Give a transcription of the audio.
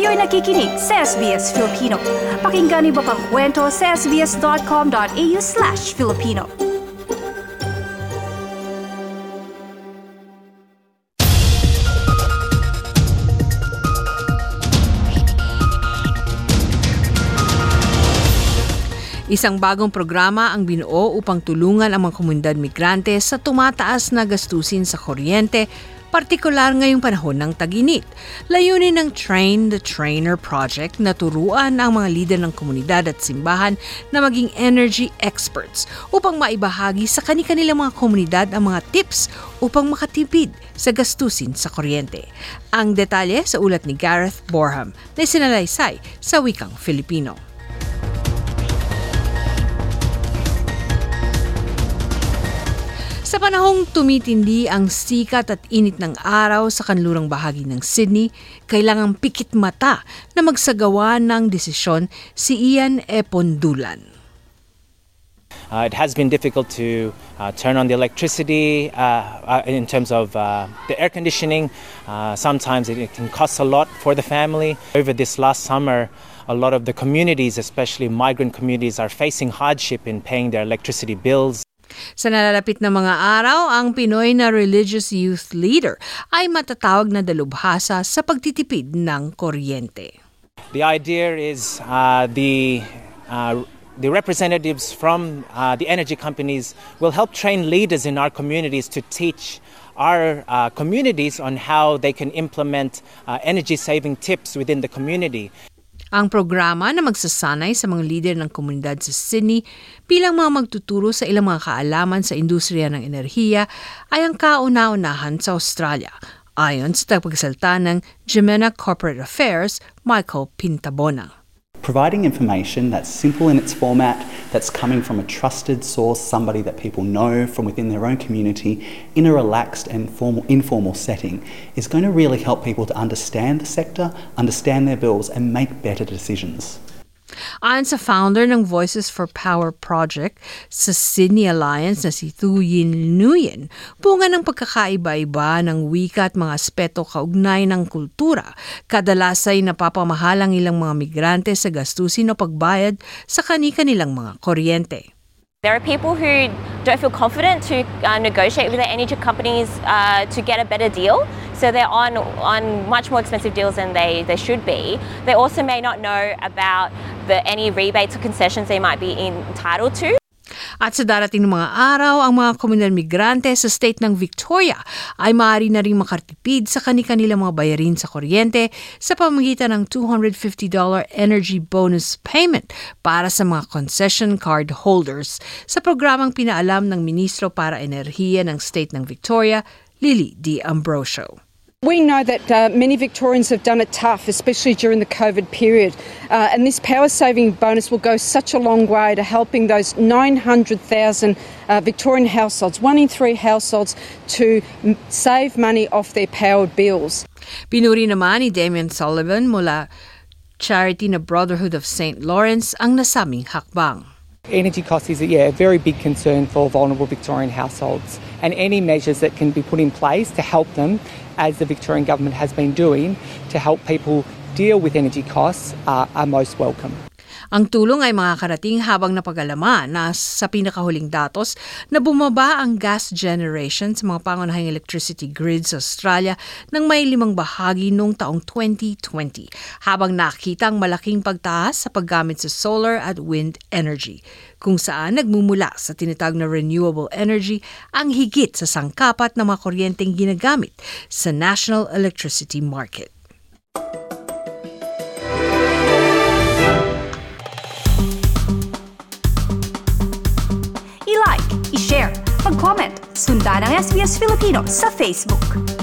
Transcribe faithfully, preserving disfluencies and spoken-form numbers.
Kayo'y nakikinig sa S B S Filipino. Pakinggan niyo pa pang kwento sa sbs.com.au slash Filipino. Isang bagong programa ang binuo upang tulungan ang mga komunidad migrante sa tumataas na gastusin sa kuryente, partikular ngayong panahon ng tag-init. Layunin ng Train the Trainer Project na turuan ang mga lider ng komunidad at simbahan na maging energy experts upang maibahagi sa kani-kanilang mga komunidad ang mga tips upang makatipid sa gastusin sa kuryente. Ang detalye sa ulat ni Gareth Borham na isinalaysay sa wikang Filipino. Sa panahong tumitindi ang sikat at init ng araw sa kanlurang bahagi ng Sydney, kailangang pikit mata na magsagawa ng desisyon si Ian Epondulan. Uh, it has been difficult to uh, turn on the electricity uh, uh, in terms of uh, the air conditioning. Uh, sometimes it, it can cost a lot for the family. Over this last summer, a lot of the communities, especially migrant communities, are facing hardship in paying their electricity bills. Sa nalalapit na mga araw, ang Pinoy na religious youth leader ay matatawag na dalubhasa sa pagtitipid ng kuryente. The idea is uh, the uh, the representatives from uh, the energy companies will help train leaders in our communities to teach our uh, communities on how they can implement uh, energy-saving tips within the community. Ang programa na magsasanay sa mga lider ng komunidad sa Sydney bilang mga magtuturo sa ilang mga kaalaman sa industriya ng enerhiya ay ang kauna-unahan sa Australia, ayon sa tagapagsalita ng Jemena Corporate Affairs, Michael Pintabona. Providing information that's simple in its format, that's coming from a trusted source, somebody that people know from within their own community, in a relaxed and formal, informal setting, is going to really help people to understand the sector, understand their bills, and make better decisions. Ayon sa founder ng Voices for Power Project sa Sydney Alliance na si Thu Yin Nguyen, bunga ng pagkakaiba-iba ng wika at mga aspeto kaugnay ng kultura, kadalas ay napapamahalang ilang mga migrante sa gastusin o pagbayad sa kani-kanilang mga kuryente. There are people who don't feel confident to uh, negotiate with their energy companies uh, to get a better deal. So they're on on much more expensive deals than they, they should be. They also may not know about the any rebates or concessions they might be entitled to. At sa darating ng mga araw, ang mga komunidad migrante sa state ng Victoria ay maaari na rin makatipid sa kani-kanilang mga bayarin sa kuryente sa pamamagitan ng two hundred fifty dollars energy bonus payment para sa mga concession card holders sa programang pinaalam ng Ministro para Enerhiya ng state ng Victoria, Lily D'Ambrosio. We know that uh, many Victorians have done it tough, especially during the COVID period. Uh, and this power-saving bonus will go such a long way to helping those nine hundred thousand uh, Victorian households, one in three households, to m- save money off their power bills. Pinuri naman ni Damien Sullivan mula charity na Brotherhood of Saint Lawrence ang nasabing hakbang. Energy cost is yeah, a very big concern for vulnerable Victorian households, and any measures that can be put in place to help them, as the Victorian government has been doing, to help people deal with energy costs are, are most welcome. Ang tulong ay makakarating habang napag-alaman na sa pinakahuling datos na bumaba ang gas generation sa mga pangunahing electricity grids sa Australia ng may limang bahagi noong taong twenty twenty, habang nakita ang malaking pagtaas sa paggamit sa solar at wind energy, kung saan nagmumula sa tinatawag na renewable energy ang higit sa sangkapat ng mga kuryenteng ginagamit sa National Electricity Market. I-like, i-share, mag-comment, sundan ang S B S Filipino sa Facebook.